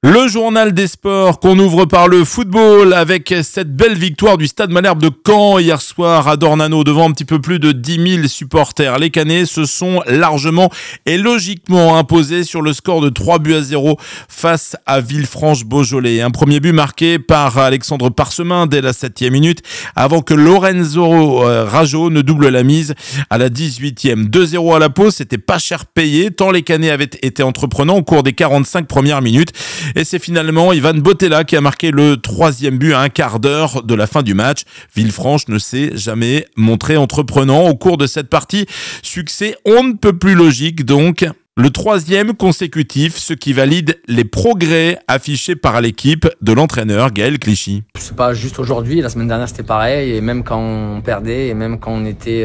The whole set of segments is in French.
Le journal des sports qu'on ouvre par le football avec cette belle victoire du Stade Malherbe de Caen hier soir à Dornano devant un petit peu plus de 10 000 supporters. Les Canets se sont largement et logiquement imposés sur le score de 3-0 face à Villefranche-Beaujolais. Un premier but marqué par Alexandre Parsemin dès la 7e minute avant que Lorenzo Rajo ne double la mise à la 18e. 2-0 à la pause, c'était pas cher payé tant les Canets avaient été entreprenants au cours des 45 premières minutes. Et c'est finalement Ivan Botella qui a marqué le 3e but à un quart d'heure de la fin du match. Villefranche ne s'est jamais montré entreprenant au cours de cette partie. Succès on ne peut plus logique donc. Le 3e consécutif, ce qui valide les progrès affichés par l'équipe de l'entraîneur Gaël Clichy. C'est pas juste aujourd'hui, la semaine dernière c'était pareil, et même quand on perdait, et même quand on était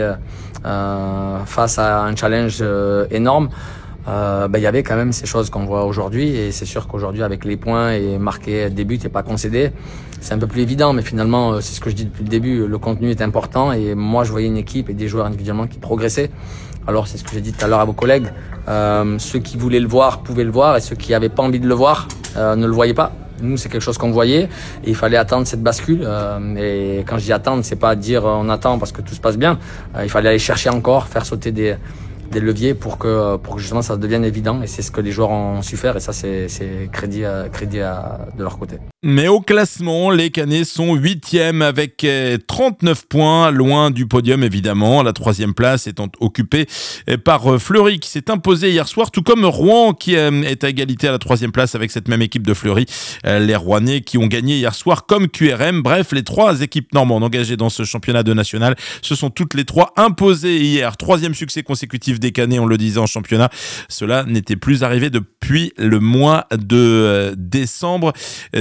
face à un challenge énorme, il y avait quand même ces choses qu'on voit aujourd'hui, et c'est sûr qu'aujourd'hui avec les points et marquer des buts et pas concéder, c'est un peu plus évident, mais finalement c'est ce que je dis depuis le début, le contenu est important, et moi je voyais une équipe et des joueurs individuellement qui progressaient. Alors c'est ce que j'ai dit tout à l'heure à vos collègues, ceux qui voulaient le voir pouvaient le voir, et ceux qui n'avaient pas envie de le voir ne le voyaient pas. Nous, c'est quelque chose qu'on voyait, et il fallait attendre cette bascule. Et quand je dis attendre, c'est pas dire on attend parce que tout se passe bien. Il fallait aller chercher encore, faire sauter des leviers pour que justement ça devienne évident, et c'est ce que les joueurs ont su faire, et ça c'est crédit de leur côté. Mais au classement, les Canets sont 8e avec 39 points, loin du podium évidemment. La 3e place étant occupée par Fleury qui s'est imposé hier soir, tout comme Rouen qui est à égalité à la 3e place avec cette même équipe de Fleury. Les Rouennais qui ont gagné hier soir comme QRM. Bref, les 3 équipes normandes engagées dans ce championnat de national se sont toutes les 3 imposées hier. 3e succès consécutif des Canets, on le disait en championnat. Cela n'était plus arrivé depuis le mois de décembre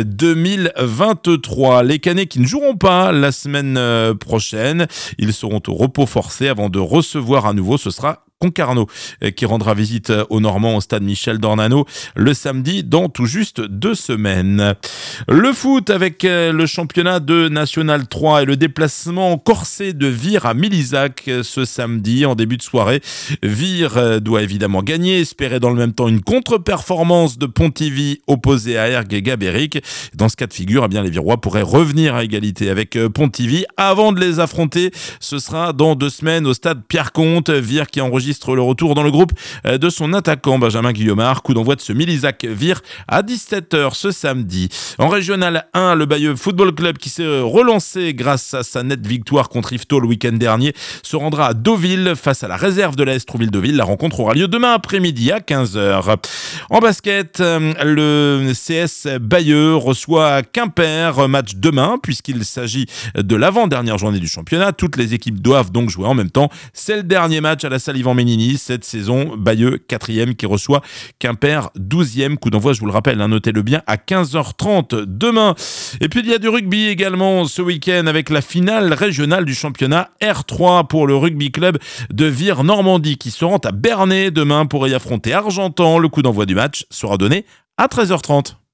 2023. Les Canets qui ne joueront pas la semaine prochaine. Ils seront au repos forcé avant de recevoir à nouveau, ce sera Concarneau qui rendra visite aux Normands au stade Michel Dornano le samedi dans tout juste 2 semaines. Le foot avec le championnat de National 3 et le déplacement corsé de Vire à Milizac ce samedi en début de soirée. Vire doit évidemment gagner, espérer dans le même temps une contre-performance de Pontivy opposée à Ergue et Gabéric. Dans ce cas de figure, les Virois pourraient revenir à égalité avec Pontivy avant de les affronter. Ce sera dans 2 semaines au stade Pierre-Comte. Vire qui enregistre le retour dans le groupe de son attaquant Benjamin Guillaumard. Coup d'envoi de ce Milizac Vire à 17h ce samedi. En régional 1, le Bayeux Football Club qui s'est relancé grâce à sa nette victoire contre Yvetot le week-end dernier se rendra à Deauville face à la réserve de l'AS Trouville-Deauville. La rencontre aura lieu demain après-midi à 15h. En basket, le CS Bayeux reçoit Quimper, match demain puisqu'il s'agit de l'avant-dernière journée du championnat. Toutes les équipes doivent donc jouer en même temps. C'est le dernier match à la Salive-en-Ménini cette saison. Bayeux 4e qui reçoit Quimper 12e. Coup d'envoi, je vous le rappelle, notez-le bien, à 15h30 demain. Et puis il y a du rugby également ce week-end avec la finale régionale du championnat R3 pour le rugby club de Vire-Normandie qui se rend à Bernay demain pour y affronter Argentan. Le coup d'envoi du match sera donné à 13h30.